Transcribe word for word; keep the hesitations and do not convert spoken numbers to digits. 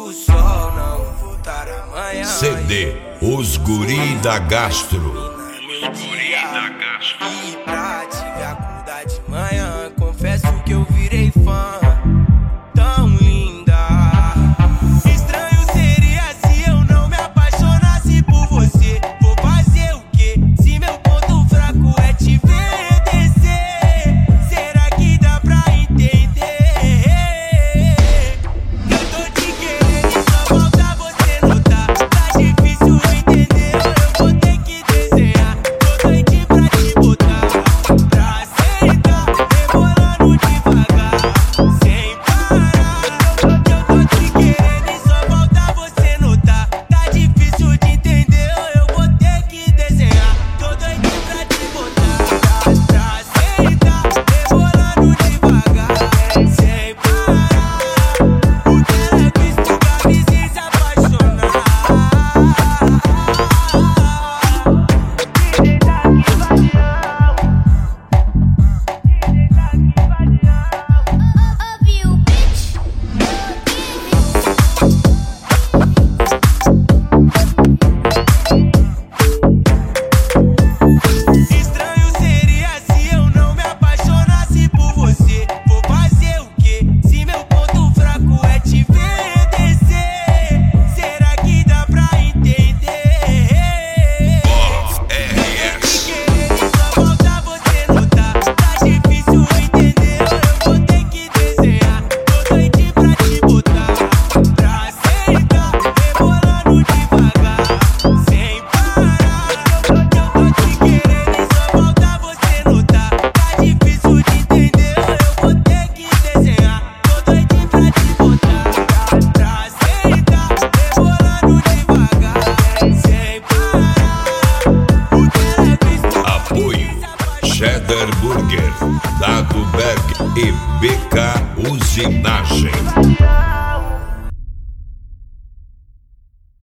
o sol não voltar amanhã. C D Os Guri da Gastro. Os Guri da Gastro. E pra te ver acordar de manhã, confesso que eu virei fã. Tão linda. Estranho seria se eu não me apaixonasse por você. Vou fazer o quê? Se meu ponto fraco é te ver descer. Será que dá pra entender? Eu tô te querendo e só falta você notar. Tá difícil entender, eu vou ter que desenhar. Tô doidinho pra te botar pra aceitar, rebolando devagar, sem parar. Eu tô te querendo e só falta você notar. Tá difícil de entender, eu vou ter que desenhar. Tô doidinho pra te botar pra aceitar, rebolando devagar, sem parar. O que era visto pra mim se apaixonar. Estranho seria se eu não me apaixonasse por você. Vou fazer o quê? Se meu ponto fraco é te ver descer. Será que dá pra entender? Eu tô te querendo e só falta você notar. Tá difícil entender, eu vou ter que desenhar. Tô doidinho pra te botar pra aceitar, rebolando devagar, sem parar. Eu tô te querendo e só falta você notar. Tá difícil de entender, eu vou ter que desenhar. Tô doidinho pra te botar pra aceitar, rebolando devagar, sem parar. O que era visto Apoio Cheddar Burger, Dado Berg e B K Usinagem.